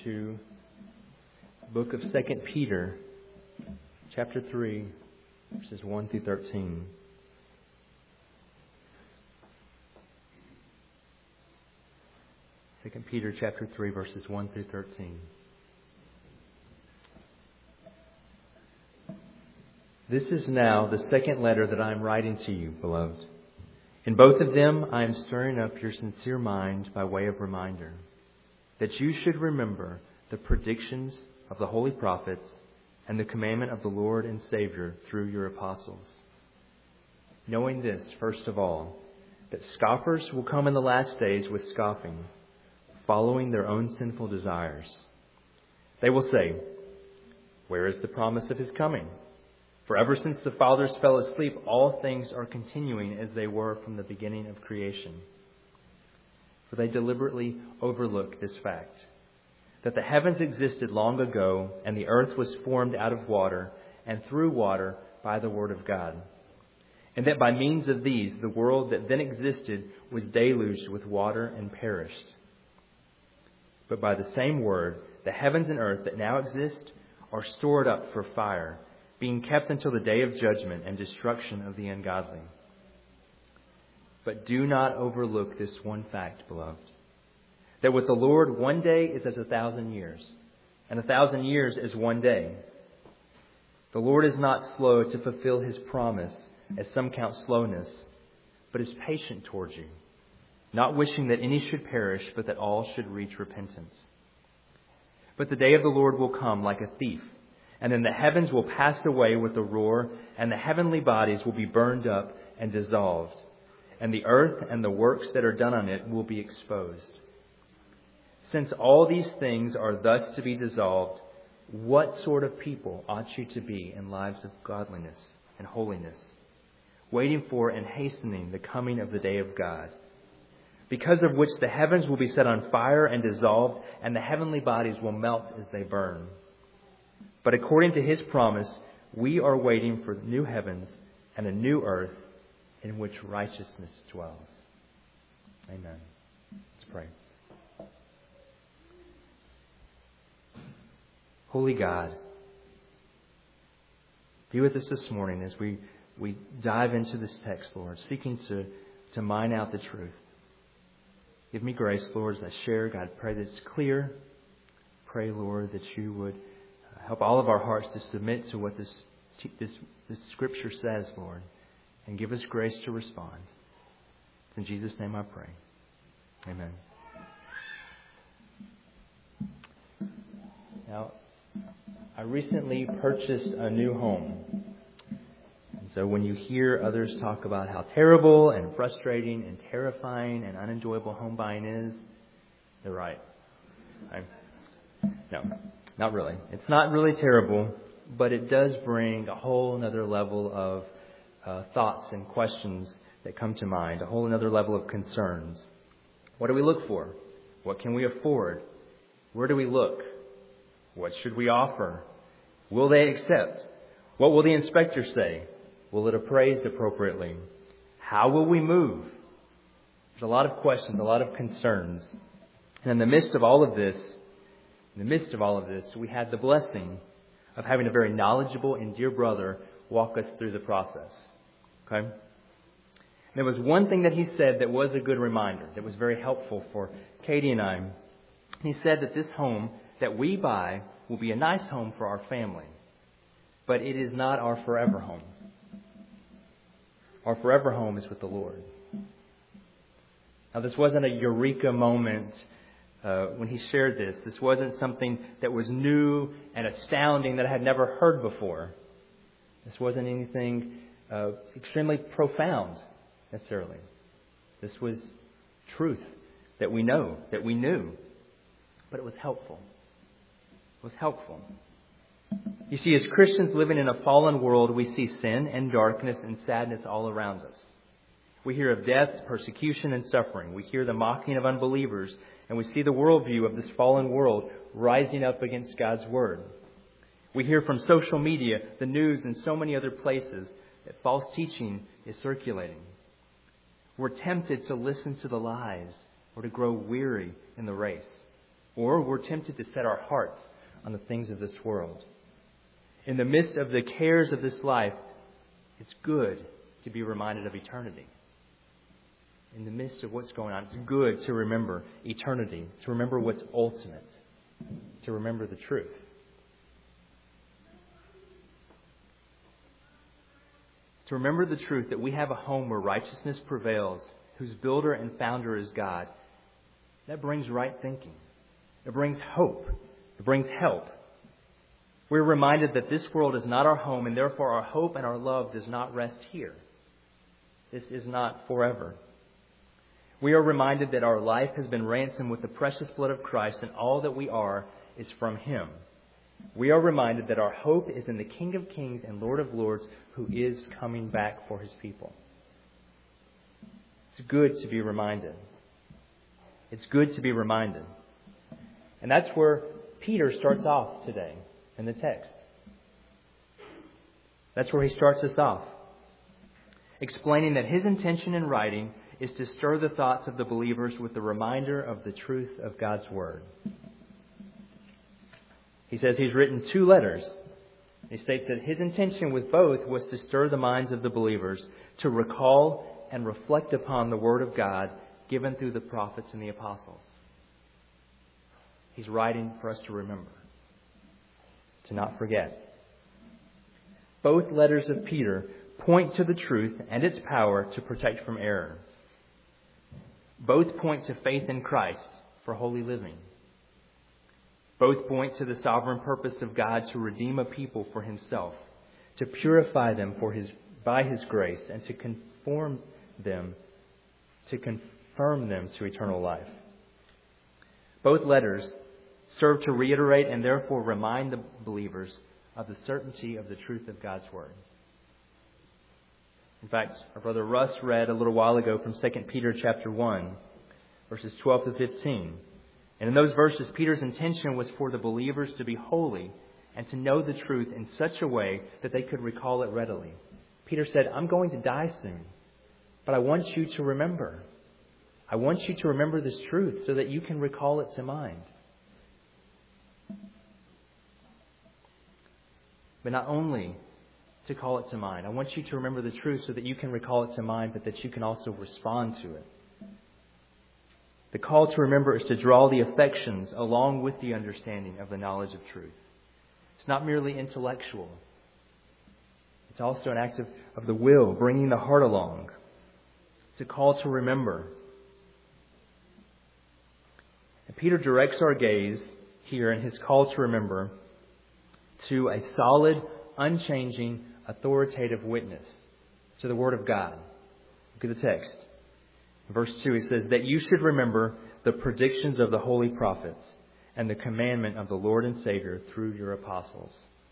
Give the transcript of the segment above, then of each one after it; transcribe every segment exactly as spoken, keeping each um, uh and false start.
to the book of Second Peter, chapter three, verses one through thirteen. Second Peter chapter three, verses one through thirteen. This is now the second letter that I am writing to you, beloved. In both of them I am stirring up your sincere mind by way of reminder, that you should remember the predictions of the holy prophets and the commandment of the Lord and Savior through your apostles. Knowing this, first of all, that scoffers will come in the last days with scoffing, following their own sinful desires. They will say, "Where is the promise of his coming? For ever since the fathers fell asleep, all things are continuing as they were from the beginning of creation." For they deliberately overlook this fact, that the heavens existed long ago, and the earth was formed out of water and through water by the word of God, and that by means of these the world that then existed was deluged with water and perished. But by the same word, the heavens and earth that now exist are stored up for fire, being kept until the day of judgment and destruction of the ungodly. But do not overlook this one fact, beloved, that with the Lord one day is as a thousand years, and a thousand years as one day. The Lord is not slow to fulfill his promise, as some count slowness, but is patient towards you, not wishing that any should perish, but that all should reach repentance. But the day of the Lord will come like a thief, and then the heavens will pass away with a roar, and the heavenly bodies will be burned up and dissolved, and the earth and the works that are done on it will be exposed. Since all these things are thus to be dissolved, what sort of people ought you to be in lives of godliness and holiness, waiting for and hastening the coming of the day of God, because of which the heavens will be set on fire and dissolved, and the heavenly bodies will melt as they burn. But according to his promise, we are waiting for new heavens and a new earth in which righteousness dwells. Amen. Let's pray. Holy God, be with us this morning as we, we dive into this text, Lord, seeking to, to mine out the truth. Give me grace, Lord, as I share. God, pray that it's clear. Pray, Lord, that you would help all of our hearts to submit to what this, this, this Scripture says, Lord, and give us grace to respond. In Jesus' name I pray. Amen. Now, I recently purchased a new home. And so when you hear others talk about how terrible and frustrating and terrifying and unenjoyable home buying is, they're right. I'm, no, not really. It's not really terrible, but it does bring a whole other level of uh, thoughts and questions that come to mind, a whole other level of concerns. What do we look for? What can we afford? Where do we look? What should we offer? Will they accept? What will the inspector say? Will it appraise appropriately? How will we move? There's a lot of questions, a lot of concerns. And in the midst of all of this, in the midst of all of this, we had the blessing of having a very knowledgeable and dear brother walk us through the process. Okay? And there was one thing that he said that was a good reminder, that was very helpful for Katie and I. He said that this home that we buy will be a nice home for our family, but it is not our forever home. Our forever home is with the Lord. Now, this wasn't a eureka moment uh, when he shared this. This wasn't something that was new and astounding that I had never heard before. This wasn't anything uh, extremely profound, necessarily. This was truth that we know, that we knew, but it was helpful. It was helpful. You see, as Christians living in a fallen world, we see sin and darkness and sadness all around us. We hear of death, persecution, and suffering. We hear the mocking of unbelievers, and we see the worldview of this fallen world rising up against God's Word. We hear from social media, the news, and so many other places that false teaching is circulating. We're tempted to listen to the lies or to grow weary in the race. or we're tempted to set our hearts on the things of this world. In the midst of the cares of this life, it's good to be reminded of eternity. In the midst of what's going on, it's good to remember eternity, to remember what's ultimate, to remember the truth. To remember the truth that we have a home where righteousness prevails, whose builder and founder is God, that brings right thinking. It brings hope. It brings help. We're reminded that this world is not our home, and therefore our hope and our love does not rest here. This is not forever. We are reminded that our life has been ransomed with the precious blood of Christ, and all that we are is from Him. We are reminded that our hope is in the King of Kings and Lord of Lords, who is coming back for His people. It's good to be reminded. It's good to be reminded. And that's where Peter starts off today in the text. That's where he starts us off, explaining that his intention in writing is to stir the thoughts of the believers with the reminder of the truth of God's Word. He says he's written two letters. He states that his intention with both was to stir the minds of the believers to recall and reflect upon the Word of God given through the prophets and the apostles. He's writing for us to remember, to not forget. Both letters of Peter point to the truth and its power to protect from error. Both point to faith in Christ for holy living. Both point to the sovereign purpose of God to redeem a people for Himself, to purify them for His by His grace, and to conform them, to confirm them to eternal life. Both letters serve to reiterate and therefore remind the believers of the certainty of the truth of God's Word. In fact, our brother Russ read a little while ago from Second Peter chapter one, verses twelve to fifteen. And in those verses, Peter's intention was for the believers to be holy and to know the truth in such a way that they could recall it readily. Peter said, I'm going to die soon, but I want you to remember. I want you to remember this truth so that you can recall it to mind. But not only to call it to mind, I want you to remember the truth so that you can recall it to mind, but that you can also respond to it. The call to remember is to draw the affections along with the understanding of the knowledge of truth. It's not merely intellectual. It's also an act of, of the will, bringing the heart along. It's a call to remember. And Peter directs our gaze here in his call to remember to a solid, unchanging, authoritative witness to the Word of God. Look at the text. Verse two, he says, that you should remember the predictions of the holy prophets and the commandment of the Lord and Savior through your apostles.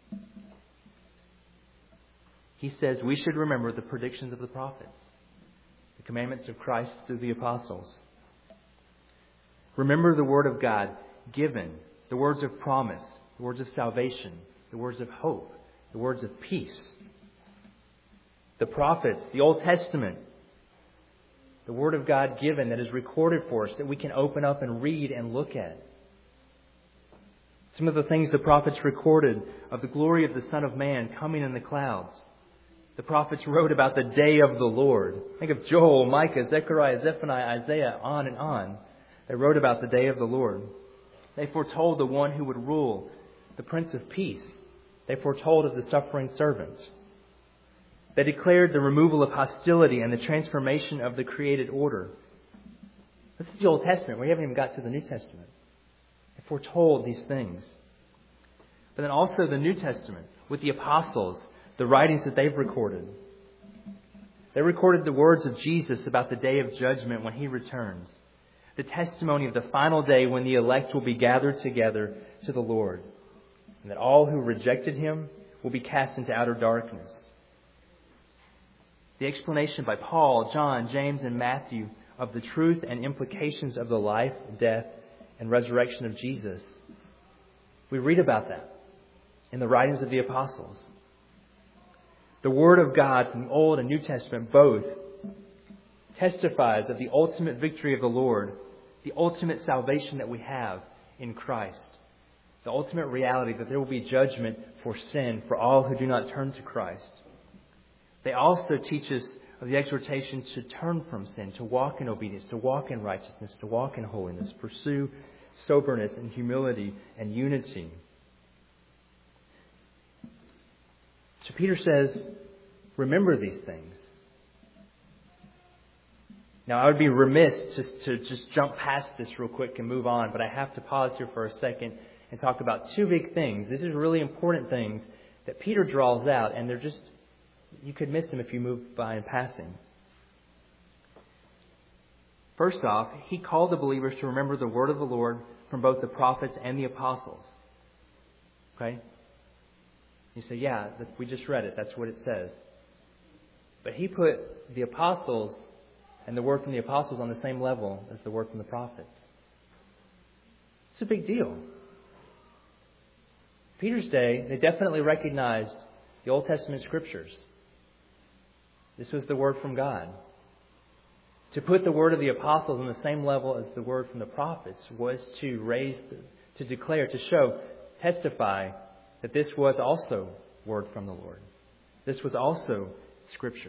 He says we should remember the predictions of the prophets, the commandments of Christ through the apostles. Remember the Word of God given, the words of promise, the words of salvation, the words of hope, the words of peace. The prophets, the Old Testament, the Word of God given that is recorded for us that we can open up and read and look at. Some of the things the prophets recorded of the glory of the Son of Man coming in the clouds. The prophets wrote about the day of the Lord. Think of Joel, Micah, Zechariah, Zephaniah, Isaiah, on and on. They wrote about the day of the Lord. They foretold the one who would rule, the Prince of Peace. They foretold of the suffering servant. They declared the removal of hostility and the transformation of the created order. This is the Old Testament. We haven't even got to the New Testament. They foretold these things. But then also the New Testament with the apostles, the writings that they've recorded. They recorded the words of Jesus about the day of judgment when He returns. The testimony of the final day when the elect will be gathered together to the Lord. And that all who rejected Him will be cast into outer darkness. The explanation by Paul, John, James, and Matthew of the truth and implications of the life, death, and resurrection of Jesus. We read about that in the writings of the apostles. The Word of God from the Old and New Testament both testifies of the ultimate victory of the Lord, the ultimate salvation that we have in Christ. The ultimate reality that there will be judgment for sin for all who do not turn to Christ. They also teach us of the exhortation to turn from sin, to walk in obedience, to walk in righteousness, to walk in holiness, pursue soberness and humility and unity. So Peter says, remember these things. Now, I would be remiss just to just jump past this real quick and move on, but I have to pause here for a second and talk about two big things. These are really important things that Peter draws out, and they're just, you could miss them if you move by in passing. First off, he called the believers to remember the word of the Lord from both the prophets and the apostles. Okay? You say, yeah, we just read it. That's what it says. But he put the apostles and the word from the apostles on the same level as the word from the prophets. It's a big deal. Peter's day, they definitely recognized the Old Testament scriptures. This was the word from God. To put the word of the apostles on the same level as the word from the prophets was to raise, to declare, to show, testify that this was also word from the Lord. This was also Scripture.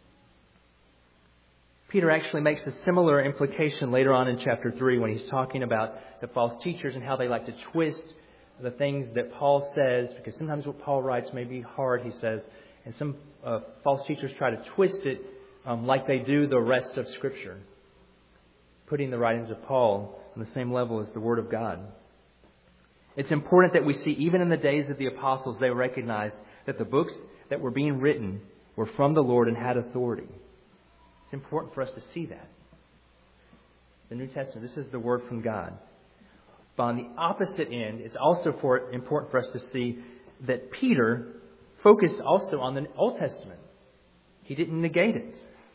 Peter actually makes a similar implication later on in chapter three when he's talking about the false teachers and how they like to twist the things that Paul says, because sometimes what Paul writes may be hard, he says, and some uh, false teachers try to twist it um, like they do the rest of Scripture, putting the writings of Paul on the same level as the Word of God. It's important that we see, even in the days of the apostles, they recognized that the books that were being written were from the Lord and had authority. It's important for us to see that. The New Testament, this is the Word from God. But on the opposite end, it's also for, important for us to see that Peter focused also on the Old Testament. He didn't negate it.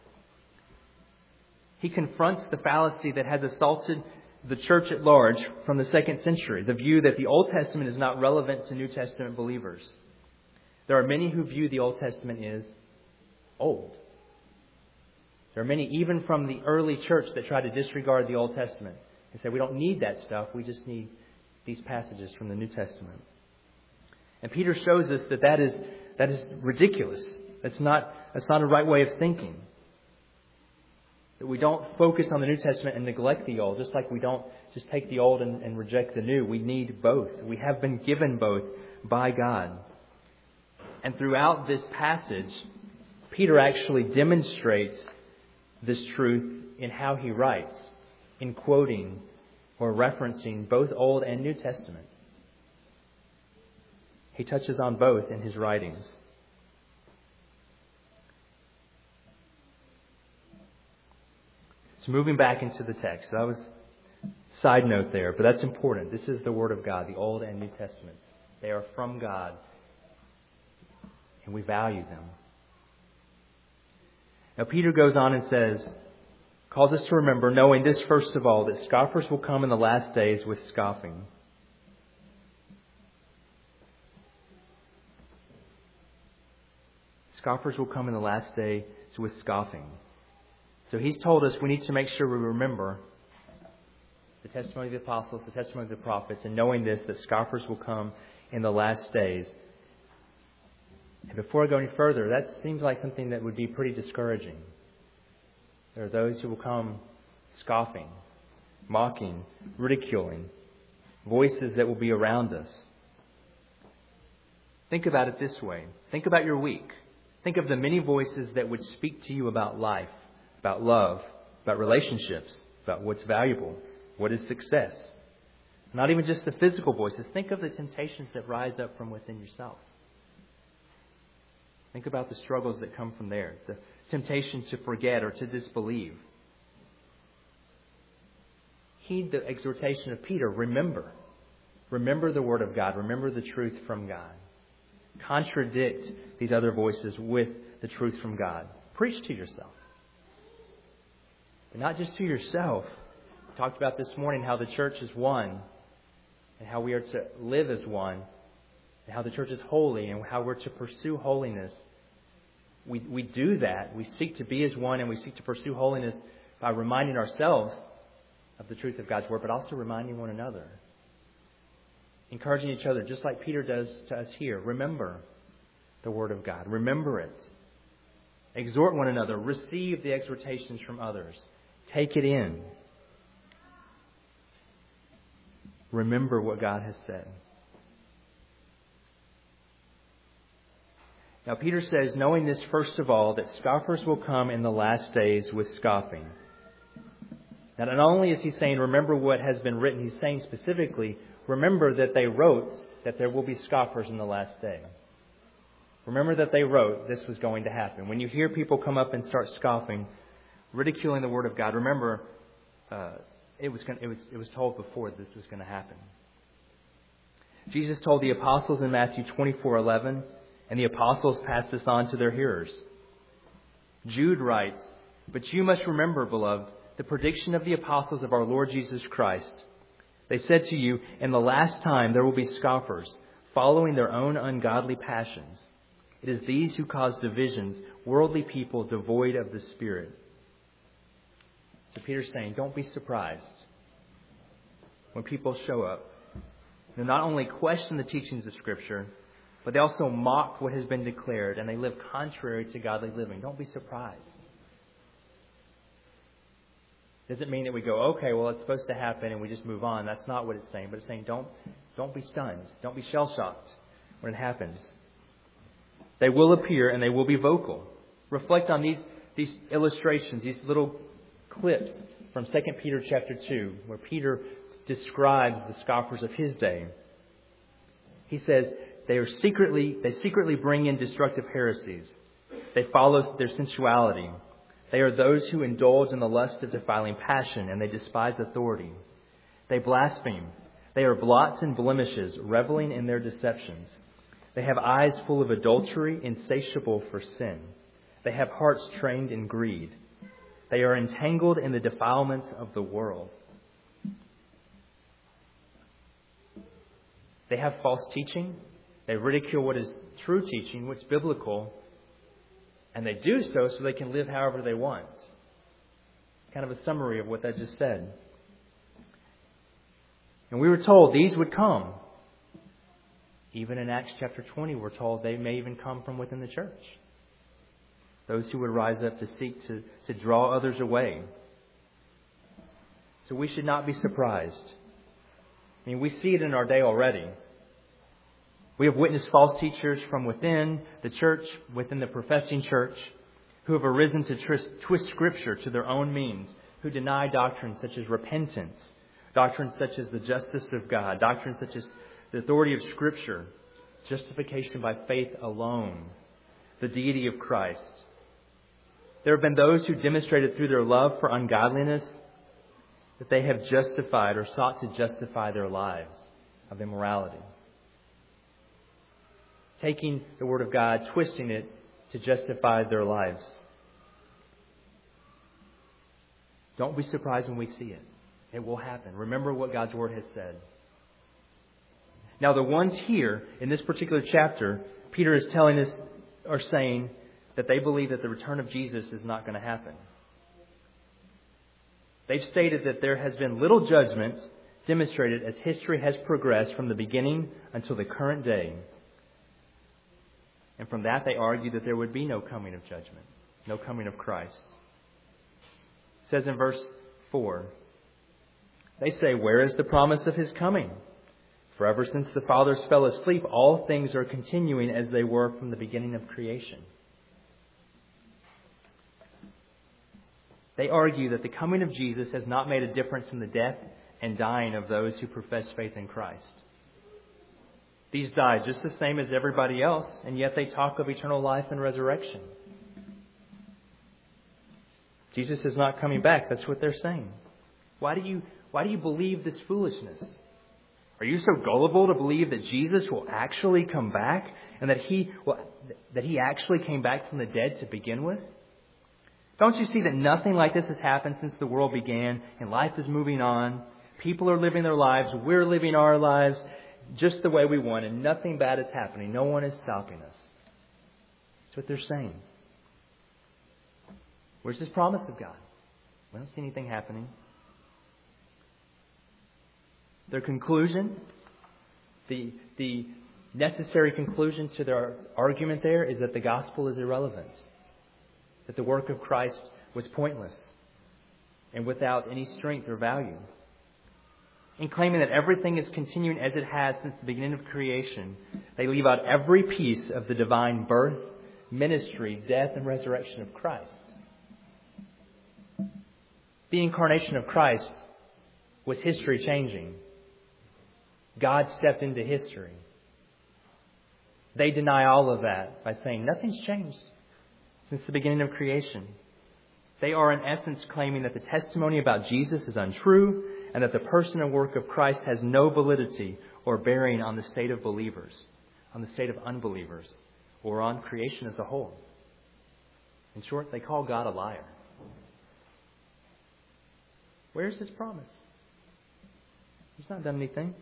He confronts the fallacy that has assaulted the church at large from the second century, the view that the Old Testament is not relevant to New Testament believers. There are many who view the Old Testament as old. There are many, even from the early church, that try to disregard the Old Testament and say, we don't need that stuff, we just need these passages from the New Testament. And Peter shows us that that is, that is ridiculous. That's not, that's not a right way of thinking. That we don't focus on the New Testament and neglect the Old, just like we don't just take the Old and, and reject the New. We need both. We have been given both by God. And throughout this passage, Peter actually demonstrates this truth in how he writes, in quoting or referencing both Old and New Testament. He touches on both in his writings. So moving back into the text, that was a side note there, but that's important. This is the Word of God, the Old and New Testaments. They are from God, and we value them. Now Peter goes on and says, calls us to remember, knowing this first of all, that scoffers will come in the last days with scoffing. Scoffers will come in the last days with scoffing. So he's told us we need to make sure we remember the testimony of the apostles, the testimony of the prophets, and knowing this, that scoffers will come in the last days. And before I go any further, that seems like something that would be pretty discouraging. There are those who will come scoffing, mocking, ridiculing, voices that will be around us. Think about it this way. Think about your week. Think of the many voices that would speak to you about life, about love, about relationships, about what's valuable, what is success. Not even just the physical voices. Think of the temptations that rise up from within yourself. Think about the struggles that come from there. The temptation to forget or to disbelieve. Heed the exhortation of Peter. Remember. Remember the Word of God. Remember the truth from God. Contradict these other voices with the truth from God. Preach to yourself. But not just to yourself. We talked about this morning how the church is one and how we are to live as one and how the church is holy and how we're to pursue holiness. We, we do that. We seek to be as one and we seek to pursue holiness by reminding ourselves of the truth of God's Word, but also reminding one another encouraging each other, just like Peter does to us here. Remember the Word of God. Remember it. Exhort one another. Receive the exhortations from others. Take it in. Remember what God has said. Now Peter says, knowing this first of all, that scoffers will come in the last days with scoffing. Now not only is he saying, remember what has been written, he's saying specifically, remember that they wrote that there will be scoffers in the last day. Remember that they wrote this was going to happen. When you hear people come up and start scoffing, ridiculing the Word of God, remember uh, it was it was it was told before this was going to happen. Jesus told the apostles in Matthew twenty-four eleven, and the apostles passed this on to their hearers. Jude writes, "But you must remember, beloved, the prediction of the apostles of our Lord Jesus Christ. They said to you, in the last time there will be scoffers, following their own ungodly passions. It is these who cause divisions, worldly people devoid of the Spirit." So Peter's saying, don't be surprised when people show up. They not only question the teachings of Scripture, but they also mock what has been declared, and they live contrary to godly living. Don't be surprised. Doesn't mean that we go, okay, well, it's supposed to happen, and we just move on. That's not what it's saying. But it's saying, don't, don't be stunned. Don't be shell-shocked when it happens. They will appear, and they will be vocal. Reflect on these, these illustrations, these little clips from Second Peter chapter two, where Peter describes the scoffers of his day. He says, they are secretly, they secretly bring in destructive heresies. They follow their sensuality. They are those who indulge in the lust of defiling passion, and they despise authority. They blaspheme. They are blots and blemishes, reveling in their deceptions. They have eyes full of adultery, insatiable for sin. They have hearts trained in greed. They are entangled in the defilements of the world. They have false teaching. They ridicule what is true teaching, what's biblical. And they do so so they can live however they want. Kind of a summary of what I just said. And we were told these would come. Even in Acts chapter twenty, we're told they may even come from within the church. Those who would rise up to seek to, to draw others away. So we should not be surprised. I mean, we see it in our day already. We have witnessed false teachers from within the church, within the professing church, who have arisen to twist, twist Scripture to their own means, who deny doctrines such as repentance, doctrines such as the justice of God, doctrines such as the authority of Scripture, justification by faith alone, the deity of Christ. There have been those who demonstrated through their love for ungodliness that they have justified or sought to justify their lives of immorality. Taking the Word of God, twisting it to justify their lives. Don't be surprised when we see it. It will happen. Remember what God's Word has said. Now, the ones here in this particular chapter, Peter is telling us or saying that they believe that the return of Jesus is not going to happen. They've stated that there has been little judgment demonstrated as history has progressed from the beginning until the current day. And from that, they argue that there would be no coming of judgment, no coming of Christ. It says in verse four, they say, where is the promise of His coming? For ever since the fathers fell asleep, all things are continuing as they were from the beginning of creation. They argue that the coming of Jesus has not made a difference in the death and dying of those who profess faith in Christ. These die just the same as everybody else, and yet they talk of eternal life and resurrection. Jesus is not coming back. That's what they're saying. Why do you, why do you believe this foolishness? Are you so gullible to believe that Jesus will actually come back and that he, well, that he actually came back from the dead to begin with? Don't you see that nothing like this has happened since the world began and life is moving on? People are living their lives. We're living our lives just the way we want, and nothing bad is happening. No one is stopping us. That's what they're saying. Where's this promise of God? We don't see anything happening. Their conclusion The, the necessary conclusion to their argument there is that the gospel is irrelevant, that the work of Christ was pointless and without any strength or value. In claiming that everything is continuing as it has since the beginning of creation, they leave out every piece of the divine birth, ministry, death, and resurrection of Christ. The incarnation of Christ was history changing. God stepped into history. They deny all of that by saying nothing's changed since the beginning of creation. They are in essence claiming that the testimony about Jesus is untrue and that the person and work of Christ has no validity or bearing on the state of believers, on the state of unbelievers, or on creation as a whole. In short, they call God a liar. Where's His promise? He's not done anything.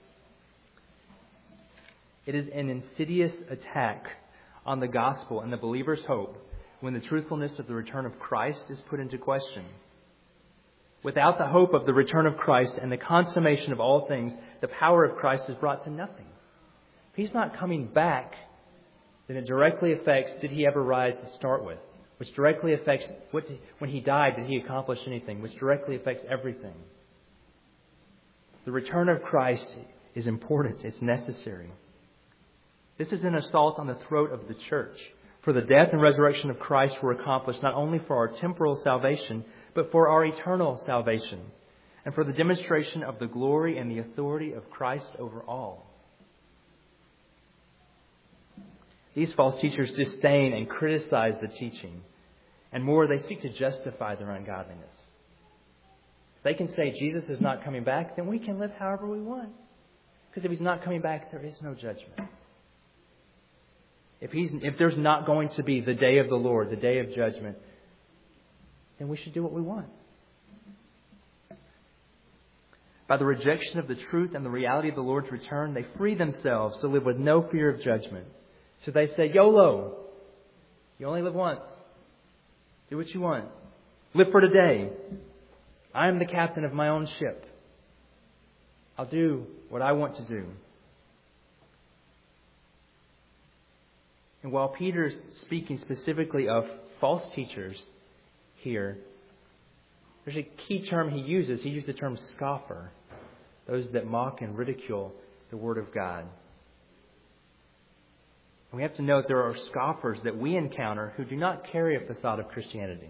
It is an insidious attack on the gospel and the believer's hope when the truthfulness of the return of Christ is put into question. Without the hope of the return of Christ and the consummation of all things, the power of Christ is brought to nothing. If He's not coming back, then it directly affects, did He ever rise to start with? Which directly affects, what did, when He died, did He accomplish anything? Which directly affects everything. The return of Christ is important. It's necessary. This is an assault on the throat of the church. For the death and resurrection of Christ were accomplished not only for our temporal salvation, but for our eternal salvation, and for the demonstration of the glory and the authority of Christ over all. These false teachers disdain and criticize the teaching, and more, they seek to justify their ungodliness. If they can say Jesus is not coming back, then we can live however we want. Because if He's not coming back, there is no judgment. If he's, if there's not going to be the day of the Lord, the day of judgment, then we should do what we want. By the rejection of the truth and the reality of the Lord's return, they free themselves to live with no fear of judgment. So they say, YOLO. You only live once. Do what you want. Live for today. I am the captain of my own ship. I'll do what I want to do. And while Peter's speaking specifically of false teachers here, there's a key term he uses. He used the term scoffer. Those that mock and ridicule the Word of God. And we have to note there are scoffers that we encounter who do not carry a facade of Christianity.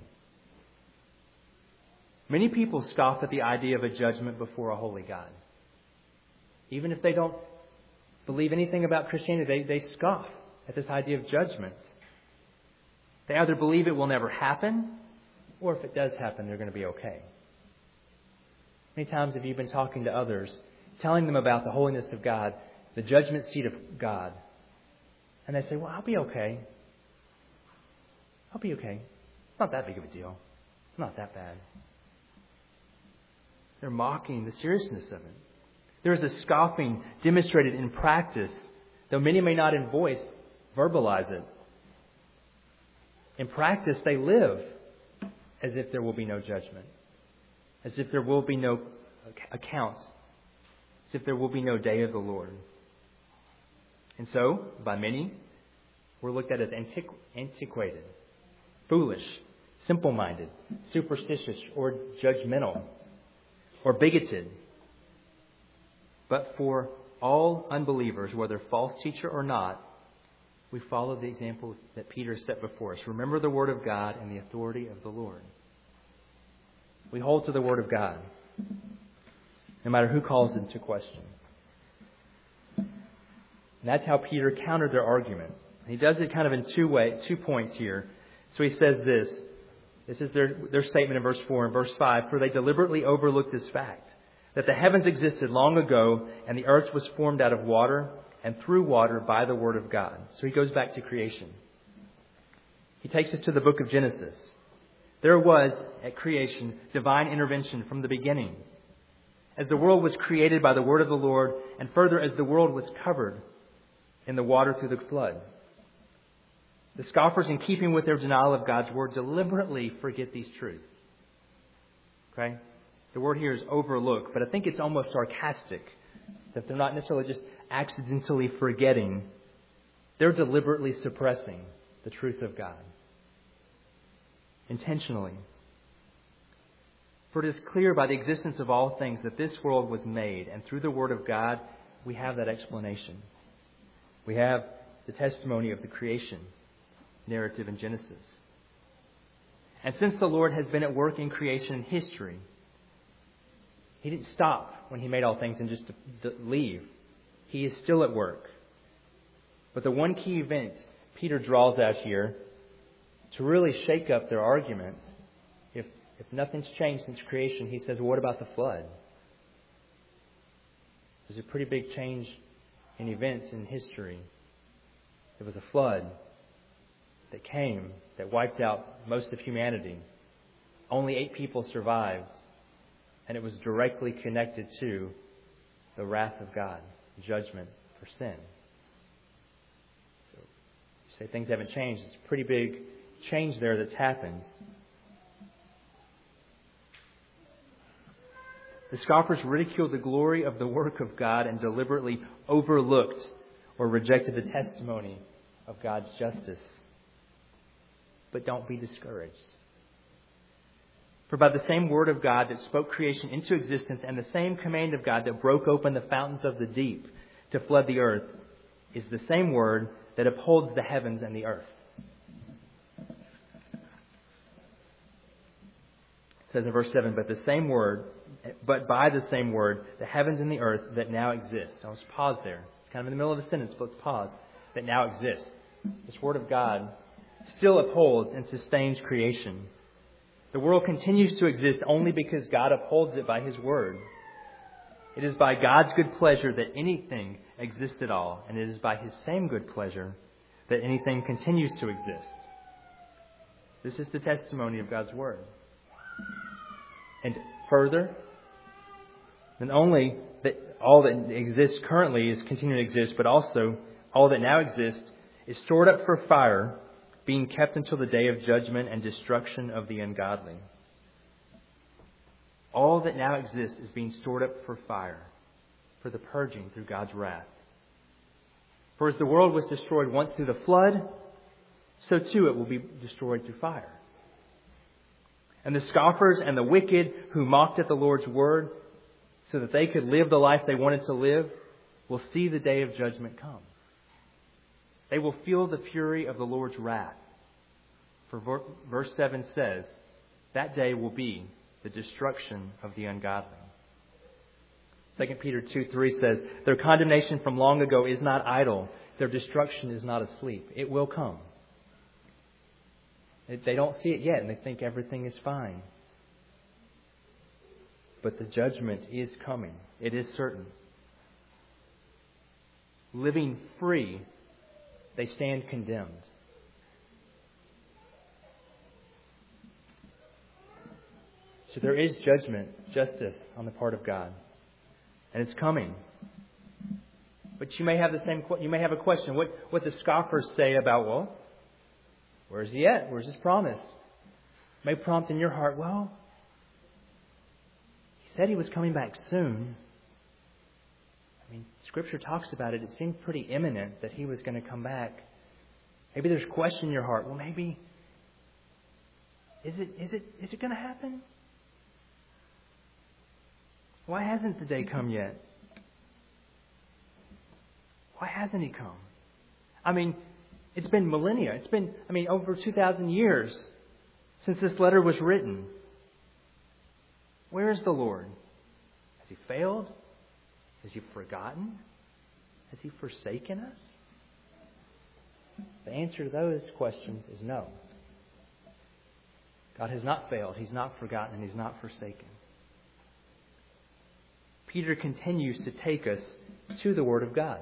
Many people scoff at the idea of a judgment before a holy God. Even if they don't believe anything about Christianity, they, they scoff at this idea of judgment. They either believe it will never happen, or if it does happen, they're going to be okay. Many times have you been talking to others, telling them about the holiness of God, the judgment seat of God, and they say, well, I'll be okay. I'll be okay. It's not that big of a deal. It's not that bad. They're mocking the seriousness of it. There is a scoffing demonstrated in practice, though many may not in voice verbalize it. In practice, they live as if there will be no judgment, as if there will be no accounts, as if there will be no day of the Lord. And so, by many, we're looked at as antiqu- antiquated, foolish, simple-minded, superstitious, or judgmental, or bigoted. But for all unbelievers, whether false teacher or not, we follow the example that Peter set before us. Remember the Word of God and the authority of the Lord. We hold to the Word of God, no matter who calls it into question. And that's how Peter countered their argument. He does it kind of in two ways, two points here. So he says this. This is their, their statement in verse four and verse five. For they deliberately overlooked this fact, that the heavens existed long ago, and the earth was formed out of water and through water by the Word of God. So he goes back to creation. He takes us to the book of Genesis. There was, at creation, divine intervention from the beginning. As the world was created by the word of the Lord, and further as the world was covered in the water through the flood. The scoffers, in keeping with their denial of God's word, deliberately forget these truths. Okay? The word here is overlook, but I think it's almost sarcastic. That they're not necessarily just accidentally forgetting, they're deliberately suppressing the truth of God. Intentionally. For it is clear by the existence of all things that this world was made, and through the Word of God, we have that explanation. We have the testimony of the creation narrative in Genesis. And since the Lord has been at work in creation history, He didn't stop when He made all things and just leave. He is still at work. But the one key event Peter draws out here to really shake up their argument, if, if nothing's changed since creation, he says, well, what about the flood? There's a pretty big change in events in history. There was a flood that came that wiped out most of humanity. Only eight people survived, and it was directly connected to the wrath of God, judgment for sin. So you say things haven't changed. It's a pretty big change there that's happened. The scoffers ridiculed the glory of the work of God and deliberately overlooked or rejected the testimony of God's justice. But don't be discouraged. For by the same word of God that spoke creation into existence and the same command of God that broke open the fountains of the deep to flood the earth is the same word that upholds the heavens and the earth. It says in verse seven, but the same word, but by the same word, the heavens and the earth that now exist. I'll just pause there. It's kind of in the middle of a sentence, but let's pause. That now exist. This word of God still upholds and sustains creation. The world continues to exist only because God upholds it by His word. It is by God's good pleasure that anything exists at all, and it is by His same good pleasure that anything continues to exist. This is the testimony of God's word. And further, not only that all that exists currently is continuing to exist, but also all that now exists is stored up for fire, being kept until the day of judgment and destruction of the ungodly. All that now exists is being stored up for fire, for the purging through God's wrath. For as the world was destroyed once through the flood, so too it will be destroyed through fire. And the scoffers and the wicked who mocked at the Lord's word so that they could live the life they wanted to live will see the day of judgment come. They will feel the fury of the Lord's wrath. For verse seven says, that day will be the destruction of the ungodly. Second Peter two three says, their condemnation from long ago is not idle. Their destruction is not asleep. It will come. They don't see it yet and they think everything is fine. But the judgment is coming. It is certain. Living free, they stand condemned. So there is judgment, justice on the part of God. And it's coming. But you may have the same, you may have a question. What, what the scoffers say about, well, where's He at? Where's His promise? It may prompt in your heart, well, He said He was coming back soon. I mean, Scripture talks about it. It seemed pretty imminent that He was going to come back. Maybe there's a question in your heart. Well, maybe, is it, is it, is it going to happen? Why hasn't the day come yet? Why hasn't He come? I mean, it's been millennia. It's been, I mean, over two thousand years since this letter was written. Where is the Lord? Has He failed? Has He forgotten? Has He forsaken us? The answer to those questions is no. God has not failed. He's not forgotten, and He's not forsaken. Peter continues to take us to the Word of God.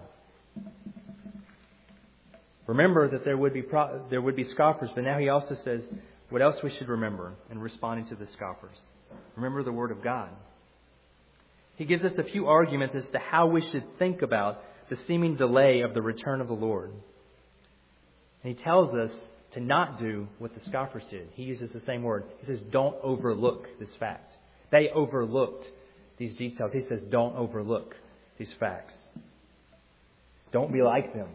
Remember that there would be pro- there would be scoffers, but now he also says what else we should remember in responding to the scoffers. Remember the Word of God. He gives us a few arguments as to how we should think about the seeming delay of the return of the Lord. And he tells us to not do what the scoffers did. He uses the same word. He says, don't overlook this fact. They overlooked these details. He says, don't overlook these facts. Don't be like them.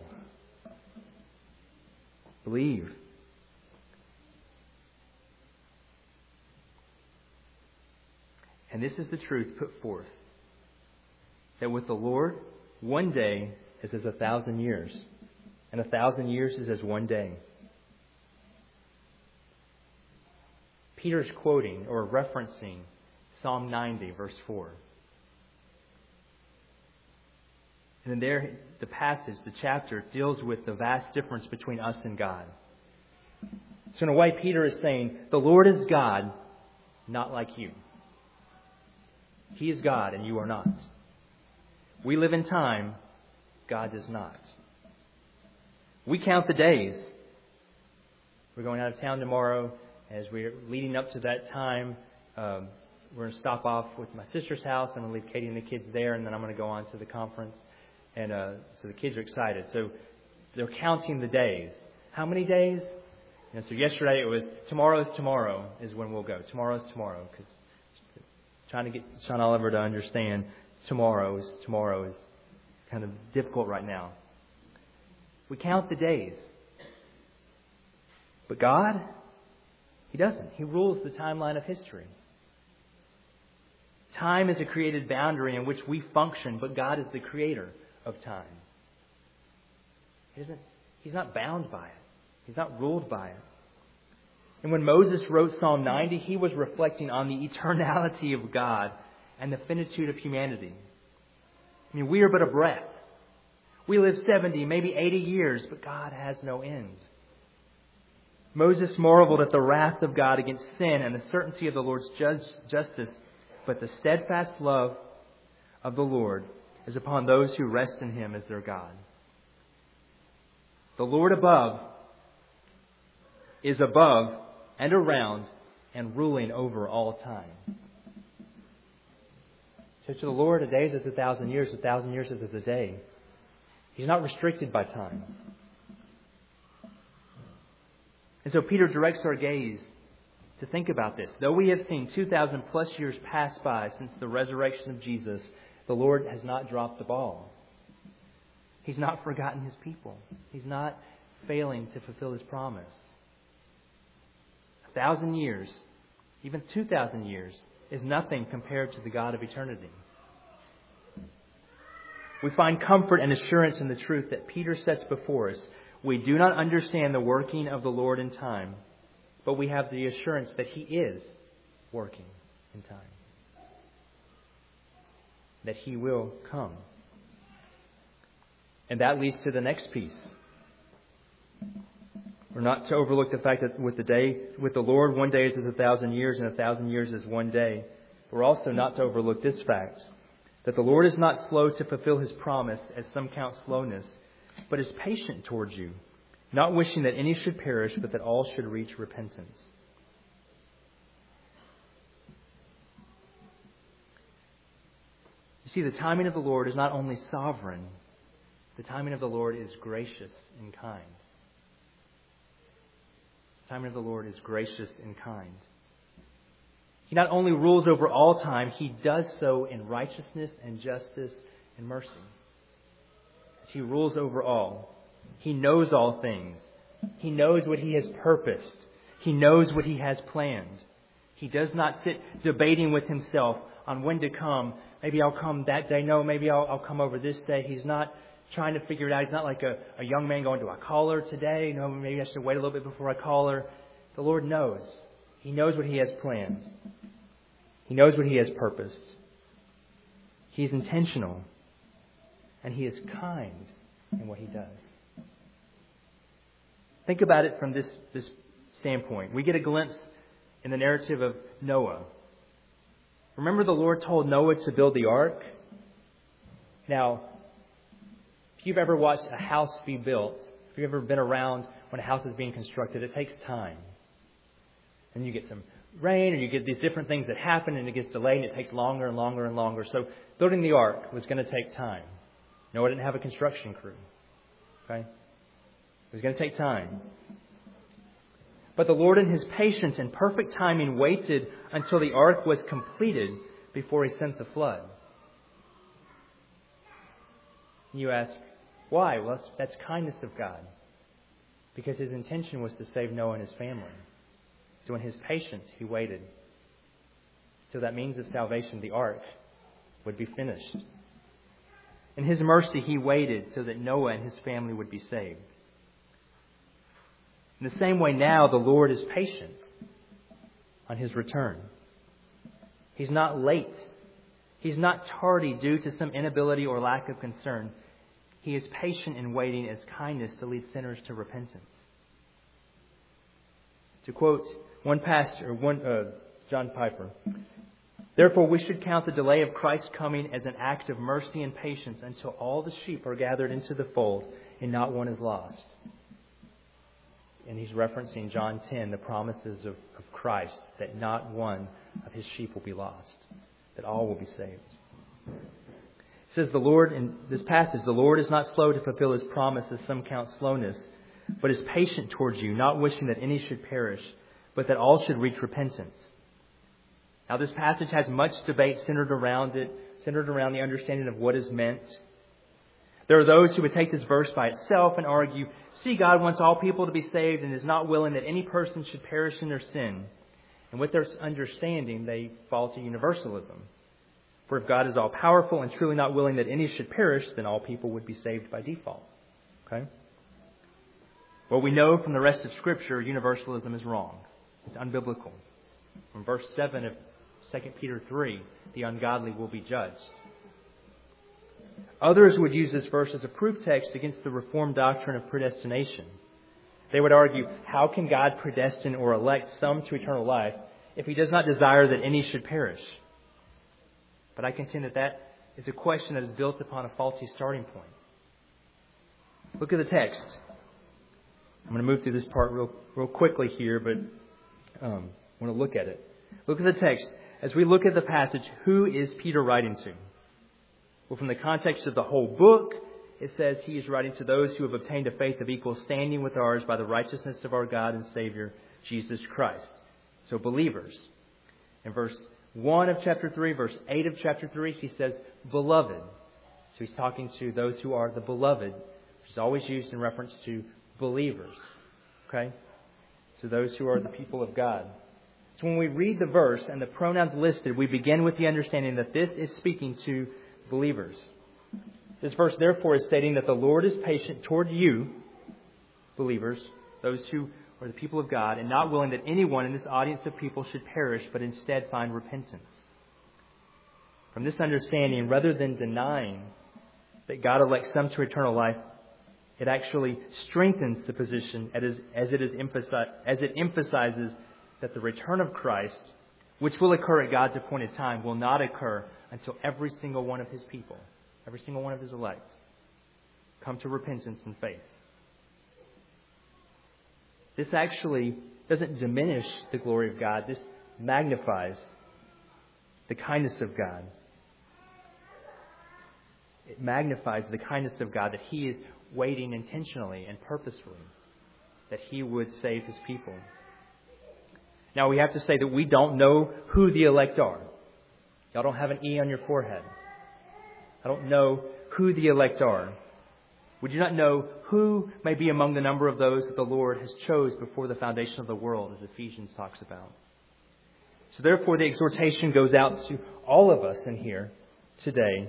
Believe. And this is the truth put forth, that with the Lord, one day is as a thousand years, and a thousand years is as one day. Peter's quoting or referencing Psalm ninety, verse four. And then there, the passage, the chapter, deals with the vast difference between us and God. So in a way, Peter is saying, the Lord is God, not like you. He is God and you are not. We live in time, God does not. We count the days. We're going out of town tomorrow. As we're leading up to that time, um, we're going to stop off with my sister's house. I'm going to leave Katie and the kids there, and then I'm going to go on to the conference. And uh, so the kids are excited. So they're counting the days. How many days? And so yesterday it was tomorrow's tomorrow is when we'll go. Tomorrow's tomorrow, because trying to get Sean Oliver to understand tomorrow is tomorrow is kind of difficult right now. We count the days, but God, He doesn't. He rules the timeline of history. Time is a created boundary in which we function, but God is the creator of time. He doesn't, he's not bound by it. He's not ruled by it. And when Moses wrote Psalm ninety, he was reflecting on the eternality of God and the finitude of humanity. I mean, we are but a breath. We live seventy, maybe eighty years, but God has no end. Moses marveled at the wrath of God against sin and the certainty of the Lord's justice, but the steadfast love of the Lord is upon those who rest in Him as their God. The Lord above is above and around and ruling over all time. So to the Lord, a day is as a thousand years, a thousand years is as a day. He's not restricted by time. And so Peter directs our gaze to think about this. Though we have seen two thousand plus years pass by since the resurrection of Jesus, the Lord has not dropped the ball. He's not forgotten His people. He's not failing to fulfill His promise. A thousand years, even two thousand years, is nothing compared to the God of eternity. We find comfort and assurance in the truth that Peter sets before us. We do not understand the working of the Lord in time, but we have the assurance that He is working in time. That He will come. And that leads to the next piece. We're not to overlook the fact that with the day, with the Lord, one day is as a thousand years, and a thousand years is one day. We're also not to overlook this fact, that the Lord is not slow to fulfill His promise, as some count slowness, but is patient towards you, not wishing that any should perish, but that all should reach repentance. You see, the timing of the Lord is not only sovereign, the timing of the Lord is gracious and kind. The timing of the Lord is gracious and kind. He not only rules over all time, He does so in righteousness and justice and mercy. He rules over all. He knows all things. He knows what He has purposed. He knows what He has planned. He does not sit debating with Himself on when to come. Maybe I'll come that day. No, maybe I'll, I'll come over this day. He's not trying to figure it out. He's not like a, a young man going, do I call her today? No, maybe I should wait a little bit before I call her. The Lord knows. He knows what He has planned. He knows what He has purposed. He is intentional. And He is kind in what He does. Think about it from this, this standpoint. We get a glimpse in the narrative of Noah. Remember, the Lord told Noah to build the ark? Now, if you've ever watched a house be built, if you've ever been around when a house is being constructed, it takes time. And you get some rain, or you get these different things that happen, and it gets delayed, and it takes longer and longer and longer. So building the ark was going to take time. Noah didn't have a construction crew. Okay? It was going to take time. But the Lord, in His patience and perfect timing, waited until the ark was completed before He sent the flood. You ask, Why? Well, that's, that's kindness of God. Because His intention was to save Noah and his family. So in His patience, He waited. So that means of salvation, the ark, would be finished. In His mercy, He waited so that Noah and his family would be saved. In the same way now, the Lord is patient on His return. He's not late. He's not tardy due to some inability or lack of concern. He is patient in waiting as kindness to lead sinners to repentance. To quote one pastor, one uh, John Piper, therefore we should count the delay of Christ's coming as an act of mercy and patience until all the sheep are gathered into the fold and not one is lost. And he's referencing John ten, the promises of, of Christ, that not one of His sheep will be lost, that all will be saved. It says the Lord, in this passage, the Lord is not slow to fulfill His promise, as some count slowness, but is patient towards you, not wishing that any should perish, but that all should reach repentance. Now, this passage has much debate centered around it, centered around the understanding of what is meant. There are those who would take this verse by itself and argue, see, God wants all people to be saved and is not willing that any person should perish in their sin. And with their understanding, they fall to universalism. For if God is all-powerful and truly not willing that any should perish, then all people would be saved by default. Okay? Well, we know from the rest of Scripture, universalism is wrong. It's unbiblical. From verse seven of Second Peter three, the ungodly will be judged. Others would use this verse as a proof text against the Reformed doctrine of predestination. They would argue, how can God predestine or elect some to eternal life if He does not desire that any should perish? But I contend that that is a question that is built upon a faulty starting point. Look at the text. I'm going to move through this part real, real quickly here, but um, I want to look at it. Look at the text. As we look at the passage, who is Peter writing to? Well, from the context of the whole book, it says he is writing to those who have obtained a faith of equal standing with ours by the righteousness of our God and Savior, Jesus Christ. So believers. In verse one of chapter three, verse eight of chapter three, he says, beloved. So he's talking to those who are the beloved, which is always used in reference to believers. Okay? So those who are the people of God. So when we read the verse and the pronouns listed, we begin with the understanding that this is speaking to believers. This verse, therefore, is stating that the Lord is patient toward you, believers, those who are the people of God, and not willing that anyone in this audience of people should perish, but instead find repentance. From this understanding, rather than denying that God elects some to eternal life, it actually strengthens the position as, as, it is emphasi- as it emphasizes that the return of Christ, which will occur at God's appointed time, will not occur until every single one of His people, every single one of His elect, come to repentance and faith. This actually doesn't diminish the glory of God. This magnifies the kindness of God. It magnifies the kindness of God that He is waiting intentionally and purposefully that He would save His people. Now, we have to say that we don't know who the elect are. Y'all don't have an E on your forehead. I don't know who the elect are. We do not know who may be among the number of those that the Lord has chose before the foundation of the world, as Ephesians talks about. So therefore, the exhortation goes out to all of us in here today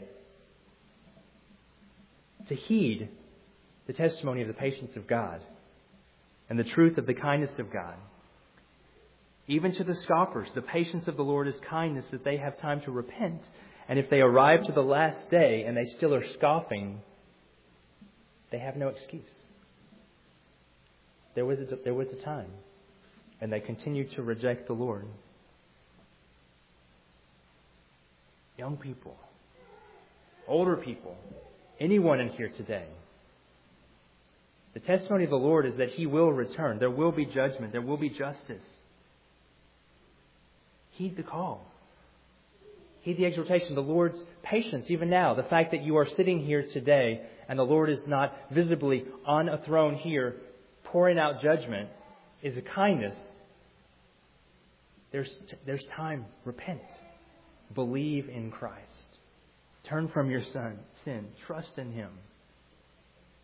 to heed the testimony of the patience of God and the truth of the kindness of God. Even to the scoffers, the patience of the Lord is kindness, that they have time to repent. And if they arrive to the last day and they still are scoffing, they have no excuse. There was a, there was a time, and they continue to reject the Lord. Young people, older people, anyone in here today, the testimony of the Lord is that He will return. There will be judgment. There will be justice. Heed the call. Heed the exhortation. The Lord's patience, even now. The fact that you are sitting here today and the Lord is not visibly on a throne here pouring out judgment is a kindness. There's, there's time. Repent. Believe in Christ. Turn from your son, sin. Trust in Him.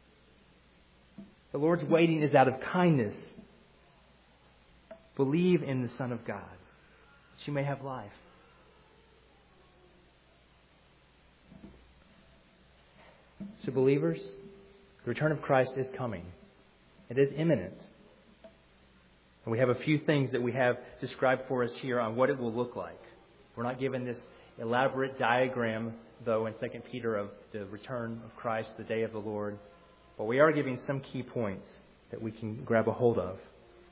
The Lord's waiting is out of kindness. Believe in the Son of God, that you may have life. So believers, the return of Christ is coming. It is imminent. And we have a few things that we have described for us here on what it will look like. We're not given this elaborate diagram, though, in Second Peter of the return of Christ, the day of the Lord. But we are giving some key points that we can grab a hold of.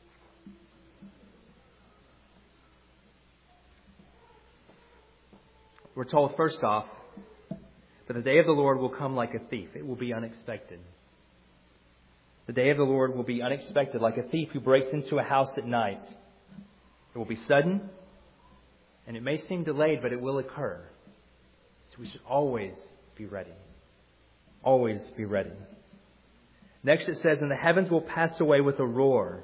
We're told, first off, that the day of the Lord will come like a thief. It will be unexpected. The day of the Lord will be unexpected, like a thief who breaks into a house at night. It will be sudden, and it may seem delayed, but it will occur. So we should always be ready. Always be ready. Next it says, and the heavens will pass away with a roar.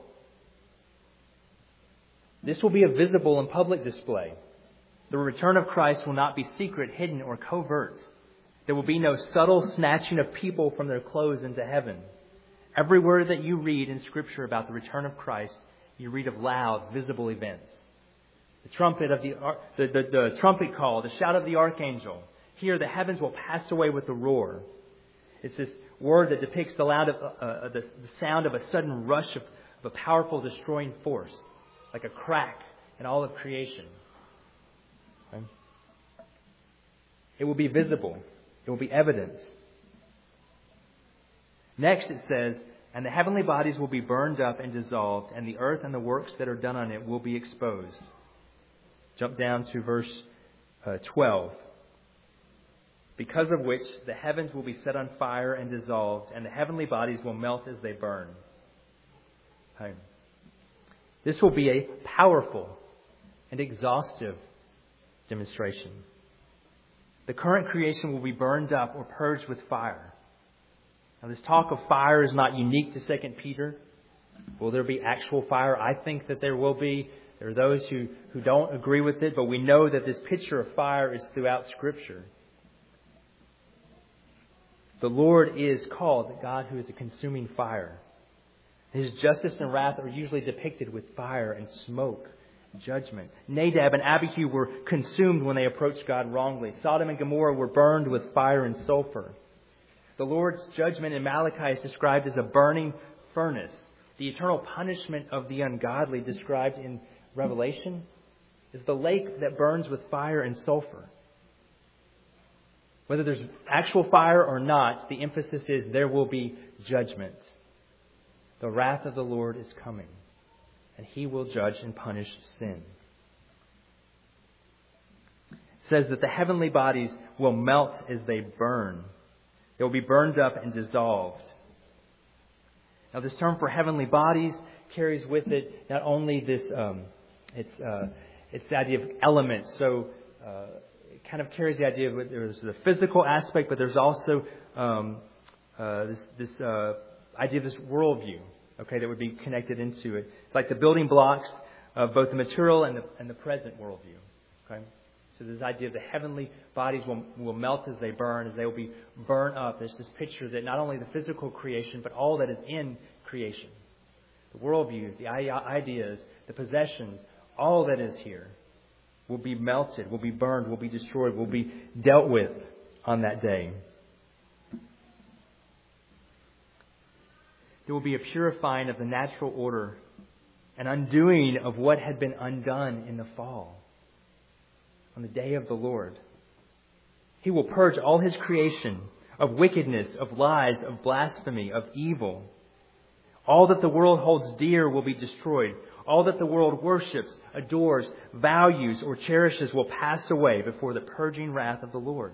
This will be a visible and public display. The return of Christ will not be secret, hidden, or covert. There will be no subtle snatching of people from their clothes into heaven. Every word that you read in Scripture about the return of Christ, you read of loud, visible events. The trumpet of the, the, the, the trumpet call, the shout of the archangel. Here, the heavens will pass away with a roar. It's this word that depicts the, loud of, uh, the, the sound of a sudden rush of, of a powerful destroying force, like a crack in all of creation. Okay? It will be visible. It will be evident. Next it says, and the heavenly bodies will be burned up and dissolved, and the earth and the works that are done on it will be exposed. Jump down to verse uh, twelve. Because of which the heavens will be set on fire and dissolved, and the heavenly bodies will melt as they burn. Okay. This will be a powerful and exhaustive demonstration. The current creation will be burned up or purged with fire. Now, this talk of fire is not unique to Second Peter. Will there be actual fire? I think that there will be. There are those who, who don't agree with it, but we know that this picture of fire is throughout Scripture. The Lord is called the God who is a consuming fire. His justice and wrath are usually depicted with fire and smoke, judgment. Nadab and Abihu were consumed when they approached God wrongly. Sodom and Gomorrah were burned with fire and sulfur. The Lord's judgment in Malachi is described as a burning furnace. The eternal punishment of the ungodly described in Revelation is the lake that burns with fire and sulfur. Whether there's actual fire or not, the emphasis is there will be judgment. The wrath of the Lord is coming, and He will judge and punish sin. It says that the heavenly bodies will melt as they burn. They will be burned up and dissolved. Now, this term for heavenly bodies carries with it not only this, um, it's uh, it's the idea of elements. So uh, it kind of carries the idea of there's the physical aspect, but there's also um, uh, this this uh, idea of this worldview. Okay, that would be connected into it. It's like the building blocks of both the material and the and the present worldview. Okay. So this idea of the heavenly bodies will, will melt as they burn, as they will be burned up. There's this picture that not only the physical creation, but all that is in creation. The worldview, the ideas, the possessions, all that is here will be melted, will be burned, will be destroyed, will be dealt with on that day. There will be a purifying of the natural order, an undoing of what had been undone in the fall. On the day of the Lord, He will purge all His creation of wickedness, of lies, of blasphemy, of evil. All that the world holds dear will be destroyed. All that the world worships, adores, values, or cherishes will pass away before the purging wrath of the Lord.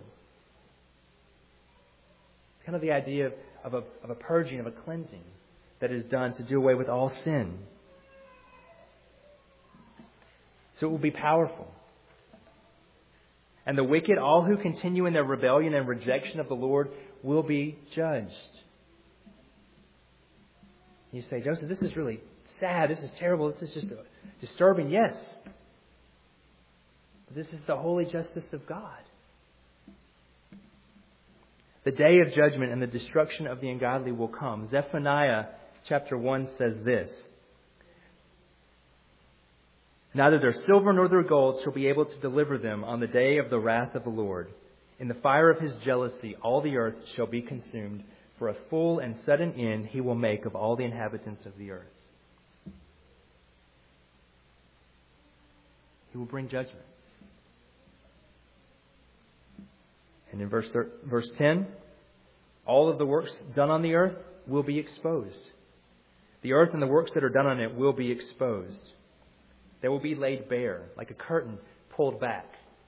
It's kind of the idea of, of, a, of a purging, of a cleansing that is done to do away with all sin. So it will be powerful. And the wicked, all who continue in their rebellion and rejection of the Lord, will be judged. You say, Joseph, this is really sad. This is terrible. This is just disturbing. Yes. But this is the holy justice of God. The day of judgment and the destruction of the ungodly will come. Zephaniah chapter one says this: "Neither their silver nor their gold shall be able to deliver them on the day of the wrath of the Lord. In the fire of his jealousy all the earth shall be consumed, for a full and sudden end he will make of all the inhabitants of the earth." He will bring judgment. And in verse thir- verse ten, all of the works done on the earth will be exposed. The earth and the works that are done on it will be exposed. They will be laid bare, like a curtain pulled back.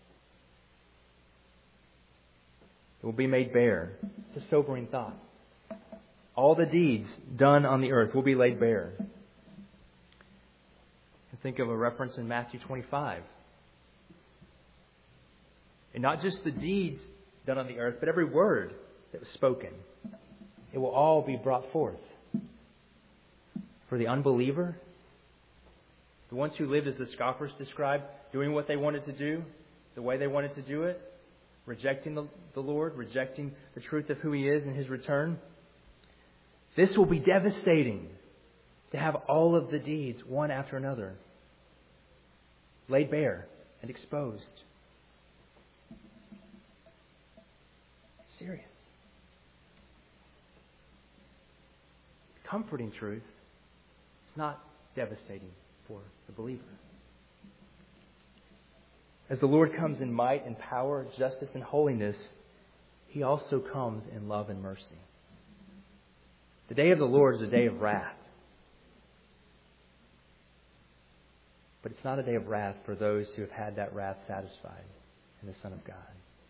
It will be made bare. It's a sobering thought. All the deeds done on the earth will be laid bare. And think of a reference in Matthew twenty-five. And not just the deeds done on the earth, but every word that was spoken. It will all be brought forth. For the unbeliever, the ones who lived as the scoffers described, doing what they wanted to do, the way they wanted to do it, rejecting the, the Lord, rejecting the truth of who He is and His return. This will be devastating, to have all of the deeds, one after another, laid bare and exposed. Serious. Comforting truth. It's not devastating for the believer. As the Lord comes in might and power, justice and holiness, He also comes in love and mercy. The day of the Lord is a day of wrath. But it's not a day of wrath for those who have had that wrath satisfied in the Son of God.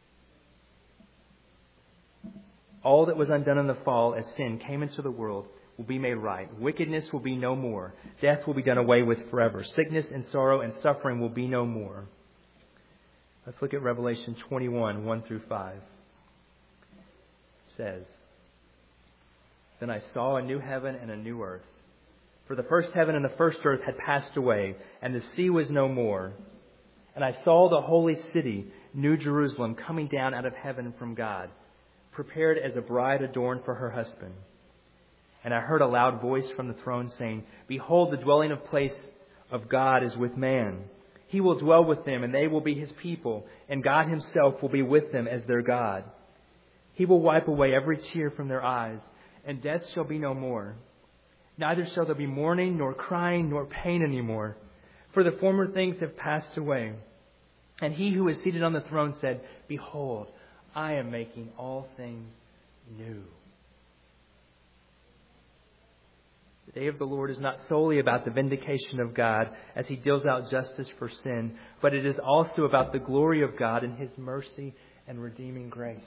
All that was undone in the fall as sin came into the world will be made right. Wickedness will be no more. Death will be done away with forever. Sickness and sorrow and suffering will be no more. Let's look at Revelation twenty-one, one through five. It says, "Then I saw a new heaven and a new earth. For the first heaven and the first earth had passed away, and the sea was no more. And I saw the holy city, New Jerusalem, coming down out of heaven from God, prepared as a bride adorned for her husband. And I heard a loud voice from the throne saying, 'Behold, the dwelling of place of God is with man. He will dwell with them, and they will be His people, and God Himself will be with them as their God. He will wipe away every tear from their eyes, and death shall be no more. Neither shall there be mourning, nor crying, nor pain anymore, for the former things have passed away.' And He who is seated on the throne said, 'Behold, I am making all things new.'" The day of the Lord is not solely about the vindication of God as He deals out justice for sin, but it is also about the glory of God and His mercy and redeeming grace.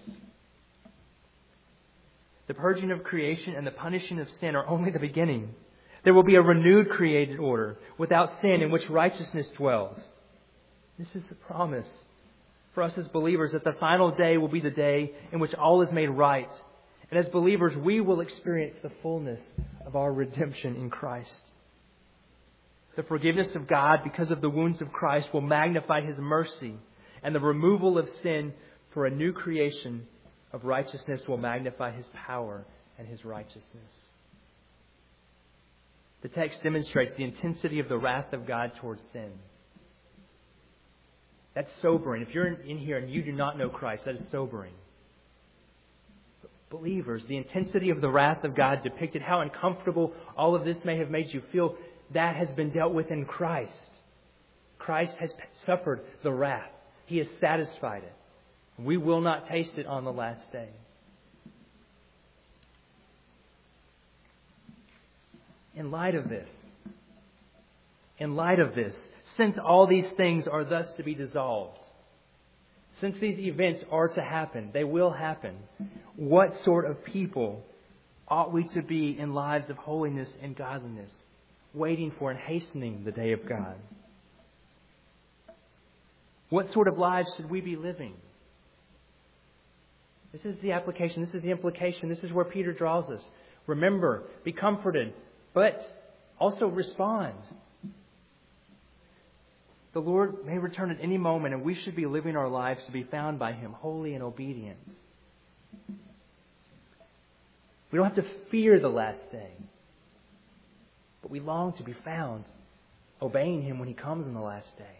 The purging of creation and the punishing of sin are only the beginning. There will be a renewed created order without sin in which righteousness dwells. This is the promise for us as believers, that the final day will be the day in which all is made right. And as believers, we will experience the fullness of our redemption in Christ. The forgiveness of God because of the wounds of Christ will magnify His mercy, and the removal of sin for a new creation of righteousness will magnify His power and His righteousness. The text demonstrates the intensity of the wrath of God towards sin. That's sobering. If you're in here and you do not know Christ, that is sobering. But believers, the intensity of the wrath of God depicted, how uncomfortable all of this may have made you feel, that has been dealt with in Christ. Christ has suffered the wrath. He has satisfied it. We will not taste it on the last day. In light of this, in light of this, since all these things are thus to be dissolved, since these events are to happen, they will happen, what sort of people ought we to be in lives of holiness and godliness, waiting for and hastening the day of God? What sort of lives should we be living? This is the application. This is the implication. This is where Peter draws us. Remember, be comforted, but also respond. The Lord may return at any moment, and we should be living our lives to be found by Him, holy and obedient. We don't have to fear the last day. but we long to be found obeying Him when He comes in the last day.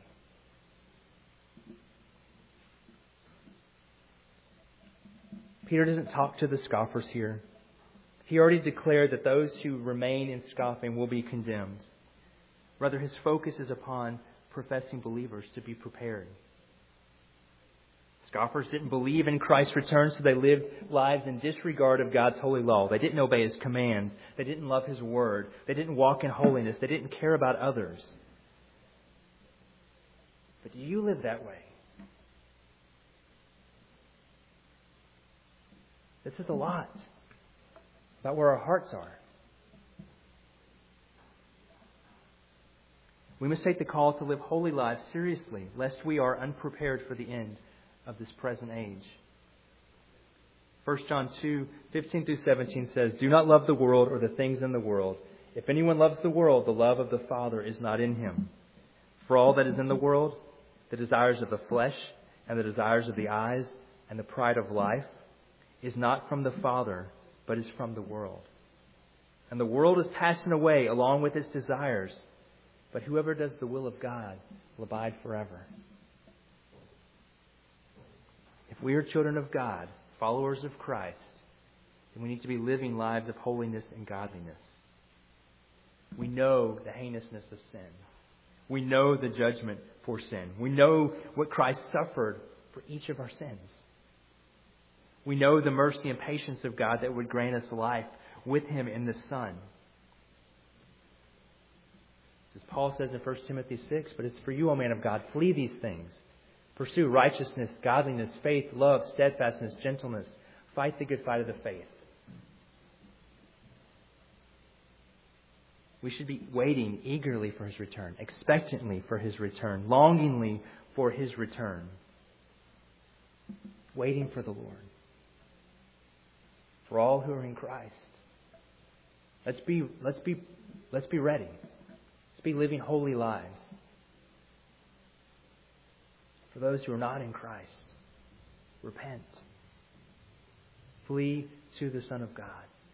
Peter doesn't talk to the scoffers here. He already declared that those who remain in scoffing will be condemned. Rather, his focus is upon professing believers to be prepared. Scoffers didn't believe in Christ's return, so they lived lives in disregard of God's holy law. They didn't obey His commands. They didn't love His word. They didn't walk in holiness. They didn't care about others. But do you live that way? This is a lot about where our hearts are. We must take the call to live holy lives seriously, lest we are unprepared for the end of this present age. First John two, fifteen through seventeen says, "Do not love the world or the things in the world. If anyone loves the world, the love of the Father is not in him. For all that is in the world, the desires of the flesh and the desires of the eyes and the pride of life, is not from the Father, but is from the world. And the world is passing away along with its desires, but whoever does the will of God will abide forever." If we are children of God, followers of Christ, then we need to be living lives of holiness and godliness. We know the heinousness of sin. We know the judgment for sin. We know what Christ suffered for each of our sins. We know the mercy and patience of God that would grant us life with Him in the Son. As Paul says in First Timothy six, "But it's for you, O man of God, flee these things. Pursue righteousness, godliness, faith, love, steadfastness, gentleness. Fight the good fight of the faith." We should be waiting eagerly for His return, expectantly for His return, longingly for His return. Waiting for the Lord. For all who are in Christ. Let's be, let's be, let's be ready. Let's be living holy lives. For those who are not in Christ, repent. Flee to the Son of God.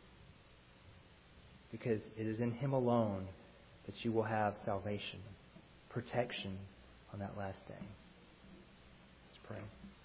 Because it is in Him alone that you will have salvation, protection on that last day. Let's pray.